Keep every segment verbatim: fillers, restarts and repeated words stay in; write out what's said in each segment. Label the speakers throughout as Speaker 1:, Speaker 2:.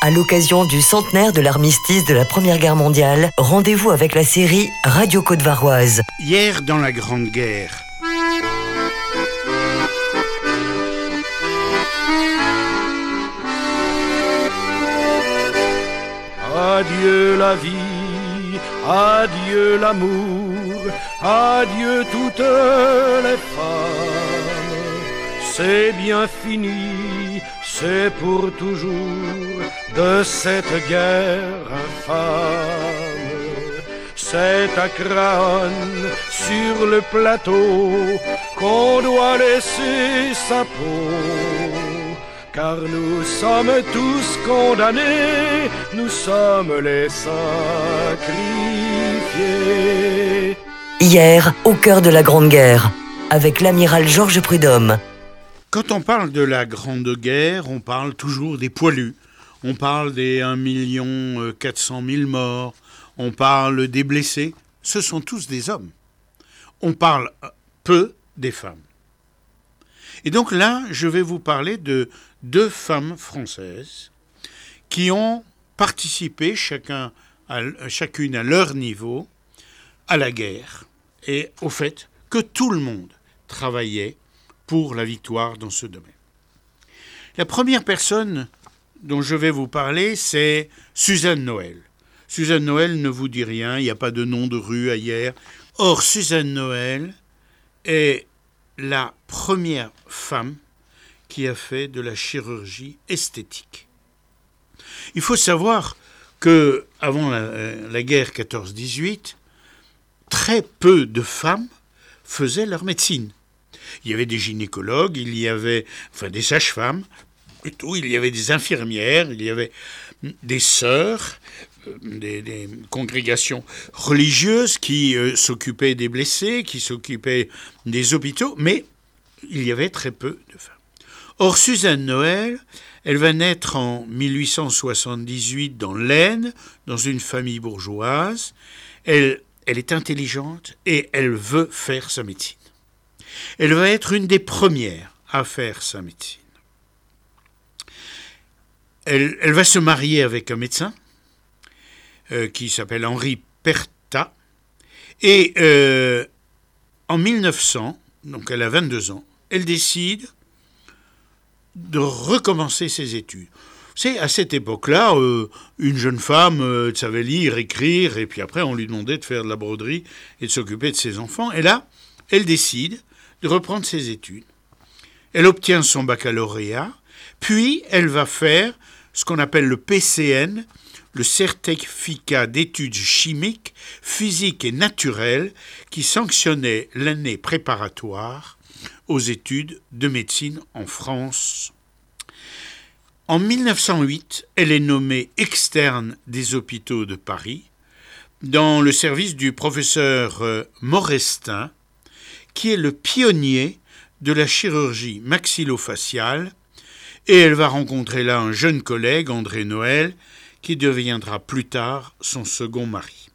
Speaker 1: À l'occasion du centenaire de l'armistice de la Première Guerre mondiale, rendez-vous avec la série Radio Côte-Varoise.
Speaker 2: Hier dans la Grande Guerre.
Speaker 3: Adieu la vie, adieu l'amour, adieu toutes les femmes. C'est bien fini, c'est pour toujours de cette guerre infâme. C'est à Craonne, sur le plateau, qu'on doit laisser sa peau. Car nous sommes tous condamnés, nous sommes les sacrifiés.
Speaker 1: Hier, au cœur de la Grande Guerre, avec l'amiral Georges Prudhomme.
Speaker 2: Quand on parle de la Grande Guerre, on parle toujours des poilus. On parle des un million quatre cent mille morts. On parle des blessés. Ce sont tous des hommes. On parle peu des femmes. Et donc là, je vais vous parler de deux femmes françaises qui ont participé, chacun à, chacune à leur niveau, à la guerre et au fait que tout le monde travaillait pour la victoire dans ce domaine. La première personne dont je vais vous parler, c'est Suzanne Noël. Suzanne Noël ne vous dit rien, il n'y a pas de nom de rue à hier. Or, Suzanne Noël est la première femme qui a fait de la chirurgie esthétique. Il faut savoir que avant la, la guerre quatorze dix-huit, très peu de femmes faisaient leur médecine. Il y avait des gynécologues, il y avait enfin des sages-femmes, plutôt, il y avait des infirmières, il y avait des sœurs, Des, des congrégations religieuses qui euh, s'occupaient des blessés, qui s'occupaient des hôpitaux, mais il y avait très peu de femmes. Or, Suzanne Noël, elle va naître en mille huit cent soixante-dix-huit dans l'Aisne, dans une famille bourgeoise. Elle, elle est intelligente et elle veut faire sa médecine. Elle va être une des premières à faire sa médecine. Elle, elle va se marier avec un médecin, Euh, qui s'appelle Henri Pertat. Et euh, en mille neuf cents, donc elle a vingt-deux ans, elle décide de recommencer ses études. C'est à cette époque-là, euh, une jeune femme euh, savait lire, écrire, et puis après on lui demandait de faire de la broderie et de s'occuper de ses enfants. Et là, elle décide de reprendre ses études. Elle obtient son baccalauréat, puis elle va faire ce qu'on appelle le P C N, le certificat d'études chimiques, physiques et naturelles qui sanctionnait l'année préparatoire aux études de médecine en France. En mille neuf cent huit, elle est nommée externe des hôpitaux de Paris dans le service du professeur Morestin, qui est le pionnier de la chirurgie maxillofaciale, et elle va rencontrer là un jeune collègue, André Noël, qui deviendra plus tard son second mari.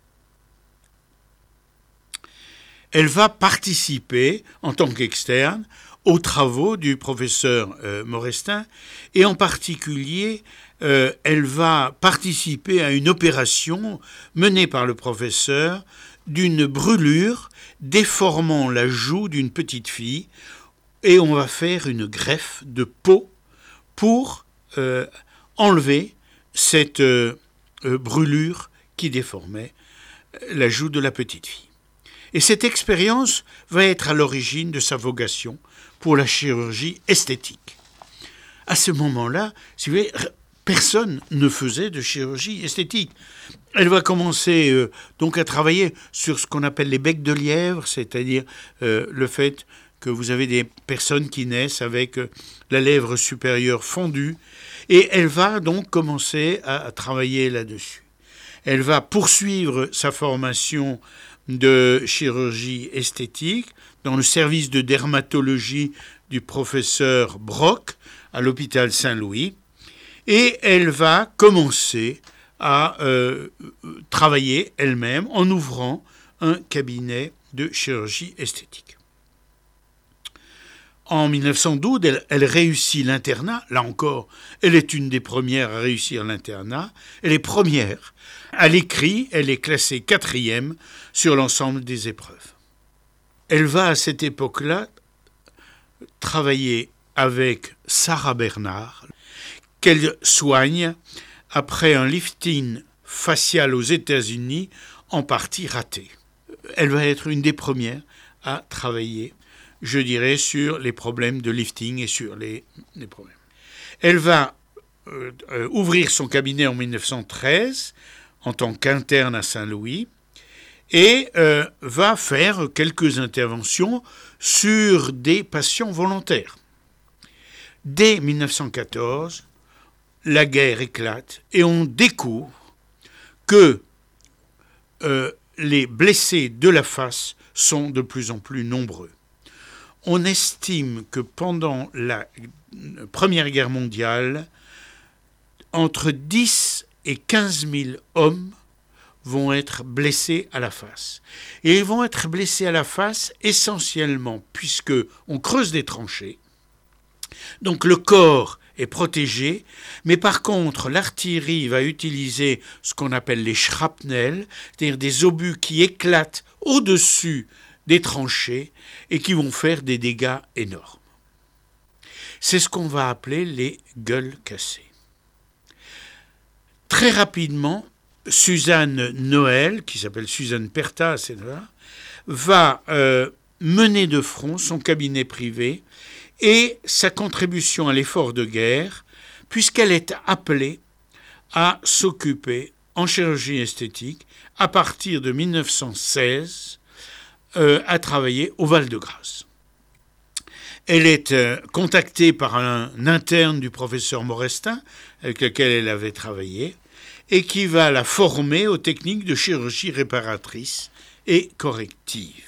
Speaker 2: Elle va participer, en tant qu'externe, aux travaux du professeur euh, Morestin, et en particulier, euh, elle va participer à une opération menée par le professeur d'une brûlure déformant la joue d'une petite fille, et on va faire une greffe de peau pour euh, enlever cette euh, euh, brûlure qui déformait la joue de la petite fille. Et cette expérience va être à l'origine de sa vocation pour la chirurgie esthétique. À ce moment-là, si vous voulez, personne ne faisait de chirurgie esthétique. Elle va commencer euh, donc à travailler sur ce qu'on appelle les becs de lièvre, c'est-à-dire euh, le fait que vous avez des personnes qui naissent avec euh, la lèvre supérieure fondue, et elle va donc commencer à, à travailler là-dessus. Elle va poursuivre sa formation de chirurgie esthétique dans le service de dermatologie du professeur Brock à l'hôpital Saint-Louis, et elle va commencer à euh, travailler elle-même en ouvrant un cabinet de chirurgie esthétique. En mille neuf cent douze, elle, elle réussit l'internat. Là encore, elle est une des premières à réussir l'internat. Elle est première. À l'écrit, elle est classée quatrième sur l'ensemble des épreuves. Elle va à cette époque-là travailler avec Sarah Bernard, qu'elle soigne après un lifting facial aux États-Unis en partie raté. Elle va être une des premières à travailler, je dirais, sur les problèmes de lifting et sur les, les problèmes. Elle va euh, euh, ouvrir son cabinet en mille neuf cent treize en tant qu'interne à Saint-Louis et euh, va faire quelques interventions sur des patients volontaires. Dès mille neuf cent quatorze, la guerre éclate et on découvre que euh, les blessés de la face sont de plus en plus nombreux. On estime que pendant la Première Guerre mondiale, entre dix et quinze mille hommes vont être blessés à la face. Et ils vont être blessés à la face essentiellement puisque on creuse des tranchées. Donc le corps est protégé, mais par contre l'artillerie va utiliser ce qu'on appelle les shrapnels, c'est-à-dire des obus qui éclatent au-dessus des tranchées et qui vont faire des dégâts énormes. C'est ce qu'on va appeler les gueules cassées. Très rapidement, Suzanne Noël, qui s'appelle Suzanne Perta, et cetera, va euh, mener de front son cabinet privé et sa contribution à l'effort de guerre, puisqu'elle est appelée à s'occuper en chirurgie esthétique à partir de mille neuf cent seize euh, à travailler au Val-de-Grâce. Elle est euh, contactée par un interne du professeur Morestin, avec lequel elle avait travaillé, et qui va la former aux techniques de chirurgie réparatrice et corrective.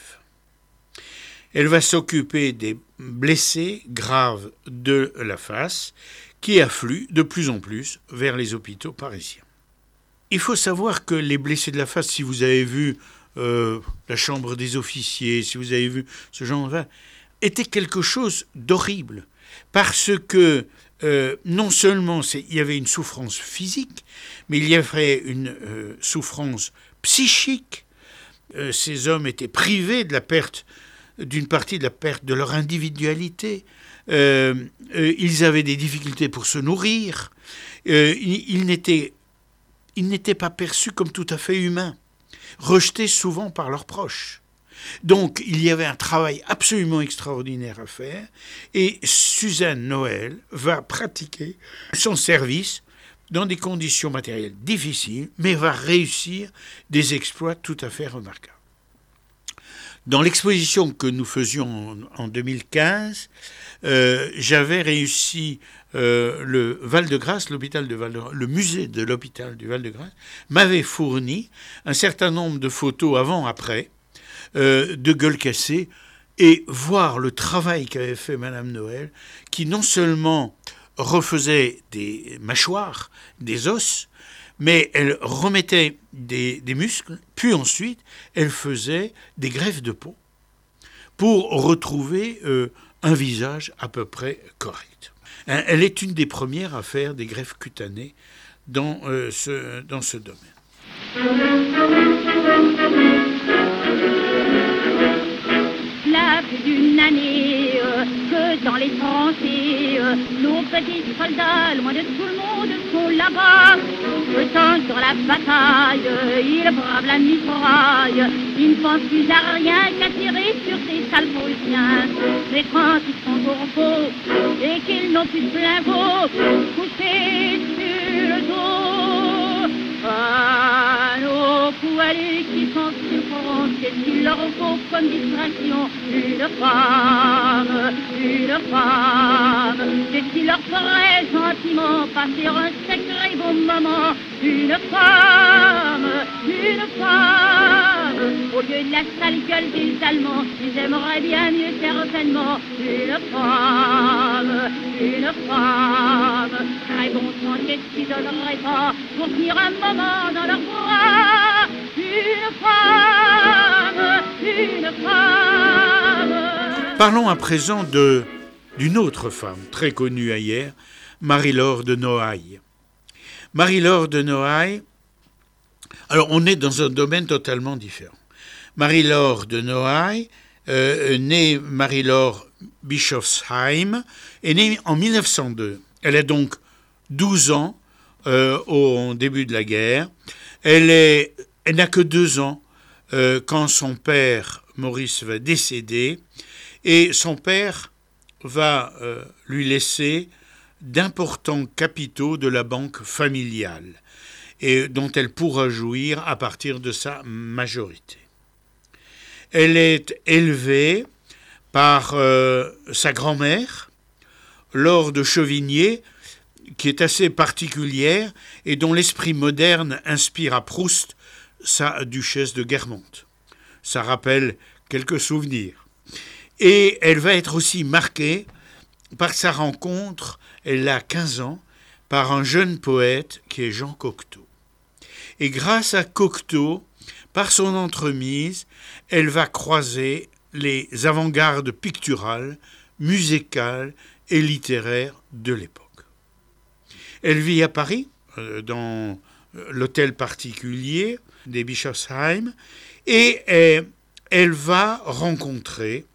Speaker 2: Elle va s'occuper des blessés graves de la face qui affluent de plus en plus vers les hôpitaux parisiens. Il faut savoir que les blessés de la face, si vous avez vu euh, la chambre des officiers, si vous avez vu ce genre de... était quelque chose d'horrible parce que euh, non seulement c'est, il y avait une souffrance physique, mais il y avait une euh, souffrance psychique. Euh, ces hommes étaient privés de la perte, d'une partie de la perte de leur individualité. Euh, euh, ils avaient des difficultés pour se nourrir. Euh, ils, ils, n'étaient, ils n'étaient pas perçus comme tout à fait humains, rejetés souvent par leurs proches. Donc, il y avait un travail absolument extraordinaire à faire et Suzanne Noël va pratiquer son service dans des conditions matérielles difficiles, mais va réussir des exploits tout à fait remarquables. Dans l'exposition que nous faisions en, en deux mille quinze, euh, j'avais réussi euh, le Val-de-Grâce, l'hôpital de Val-de-Grâce, le musée de l'hôpital du Val-de-Grâce m'avait fourni un certain nombre de photos avant-après euh, de gueules cassées et voir le travail qu'avait fait Madame Noël, qui non seulement refaisait des mâchoires, des os, mais elle remettait des, des muscles, puis ensuite elle faisait des greffes de peau pour retrouver euh, un visage à peu près correct. Elle est une des premières à faire des greffes cutanées dans, euh, ce, dans ce domaine.
Speaker 4: Cela fait d'une année euh, que dans les tranchées, euh, nos petits soldats, loin de tout le monde, sont là-bas. Le temps sur la bataille, euh, ils bravent la mitraille. Ils ne pensent plus à rien qu'à tirer sur ces sales Prussiens. Mais quand ils sont au repos et qu'ils n'ont plus de plein veau, couchés sur le dos, à nos poilus qui sont souffrants, qu'est-ce qu'il leur faut comme distraction? Une femme, une femme, qu'est-ce qu'il leur ferait gentiment passer un sacré bon moment? Une femme, une femme, au lieu de la sale gueule des Allemands, ils aimeraient bien mieux certainement. Une femme, une femme, très bon sang, qu'est-ce qu'ils donneraient pas pour tenir un moment dans leurs bras? Une femme, une femme.
Speaker 2: Parlons à présent de d'une autre femme très connue à Hyères, Marie-Laure de Noailles. Marie-Laure de Noailles, alors on est dans un domaine totalement différent. Marie-Laure de Noailles, euh, née Marie-Laure Bischofsheim, est née en mille neuf cent deux. Elle a donc douze ans euh, au début de la guerre. Elle, est, elle n'a que deux ans euh, quand son père, Maurice, va décéder. Et son père va euh, lui laisser d'importants capitaux de la banque familiale, et dont elle pourra jouir à partir de sa majorité. Elle est élevée par euh, sa grand-mère, Laure de Chevigné, qui est assez particulière et dont l'esprit moderne inspire à Proust sa duchesse de Guermantes. Ça rappelle quelques souvenirs. Et elle va être aussi marquée par sa rencontre, elle a quinze ans, par un jeune poète qui est Jean Cocteau. Et grâce à Cocteau, par son entremise, elle va croiser les avant-gardes picturales, musicales et littéraires de l'époque. Elle vit à Paris, dans l'hôtel particulier des Bischofsheim, et elle va rencontrer,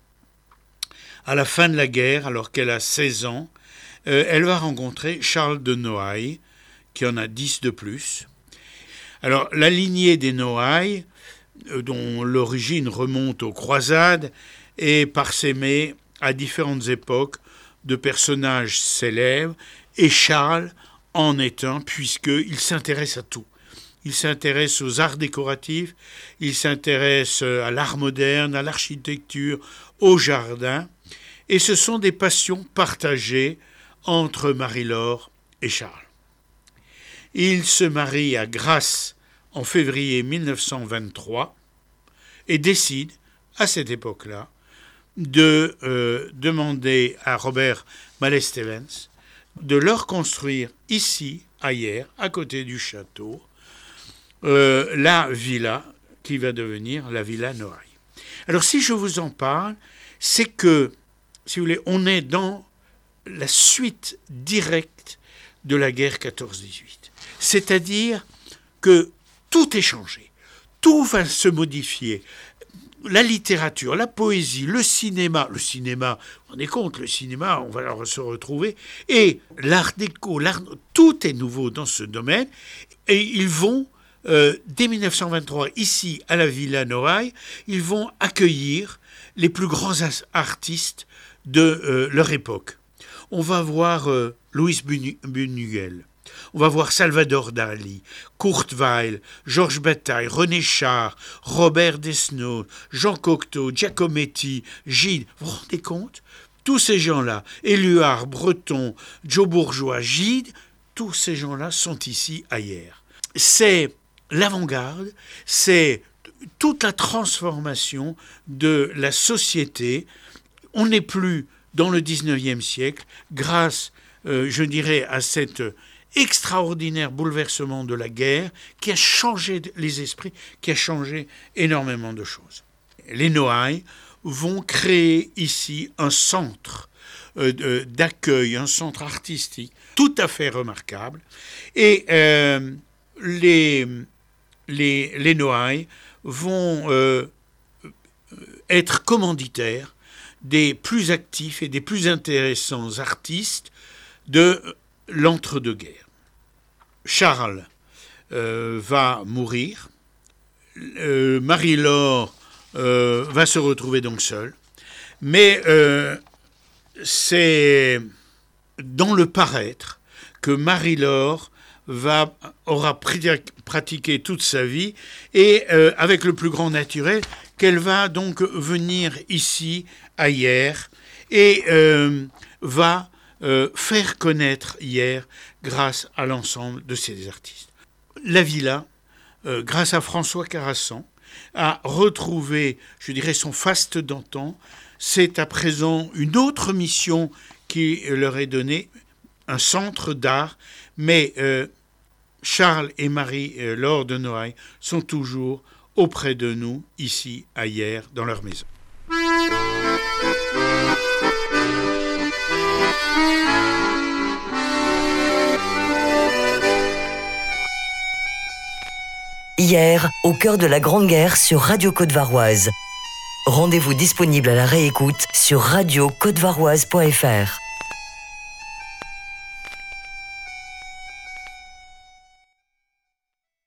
Speaker 2: à la fin de la guerre, alors qu'elle a seize ans, euh, elle va rencontrer Charles de Noailles, qui en a dix de plus. Alors, la lignée des Noailles, euh, dont l'origine remonte aux croisades, est parsemée à différentes époques de personnages célèbres, et Charles en est un, puisqu'il s'intéresse à tout. Il s'intéresse aux arts décoratifs, il s'intéresse à l'art moderne, à l'architecture, au jardin, et ce sont des passions partagées entre Marie-Laure et Charles. Il se marie à Grasse en février mille neuf cent vingt-trois et décide, à cette époque-là, de euh, demander à Robert Mallet-Stevens de leur construire ici, à Hyères, à côté du château, euh, la villa qui va devenir la villa Noailles. Alors si je vous en parle, c'est que, si vous voulez, on est dans la suite directe de la guerre quatorze dix-huit. C'est-à-dire que tout est changé, tout va se modifier. La littérature, la poésie, le cinéma, le cinéma, on est compte, le cinéma, on va se retrouver, et l'art déco, l'art, tout est nouveau dans ce domaine, et ils vont, euh, dès mille neuf cent vingt-trois, ici à la Villa Noailles, ils vont accueillir les plus grands artistes de euh, leur époque. On va voir euh, Louis Buñuel, on va voir Salvador Dali, Kurt Weill, Georges Bataille, René Char, Robert Desnos, Jean Cocteau, Giacometti, Gide. Vous vous rendez compte ? Tous ces gens-là, Éluard, Breton, Joe Bourgeois, Gide, tous ces gens-là sont ici à Hyères. C'est l'avant-garde, c'est toute la transformation de la société. On n'est plus dans le dix-neuvième siècle grâce, euh, je dirais, à cet extraordinaire bouleversement de la guerre qui a changé les esprits, qui a changé énormément de choses. Les Noailles vont créer ici un centre euh, d'accueil, un centre artistique tout à fait remarquable. Et euh, les, les, les Noailles vont euh, être commanditaires des plus actifs et des plus intéressants artistes de l'entre-deux-guerres. Charles euh, va mourir, euh, Marie-Laure euh, va se retrouver donc seule, mais euh, c'est dans le paraître que Marie-Laure va, aura pratiqué toute sa vie et euh, avec le plus grand naturel qu'elle va donc venir ici à Hyères et euh, va euh, faire connaître Hyères grâce à l'ensemble de ces artistes. La villa, euh, grâce à François Carassan, a retrouvé, je dirais, son faste d'antan. C'est à présent une autre mission qui leur est donnée, un centre d'art, mais euh, Charles et Marie-Laure de Noailles sont toujours auprès de nous, ici, à Hyères, dans leur maison.
Speaker 1: hier, au cœur de la Grande Guerre sur Radio Côte-Varoise. Rendez-vous disponible à la réécoute sur radio côte varoise point f r.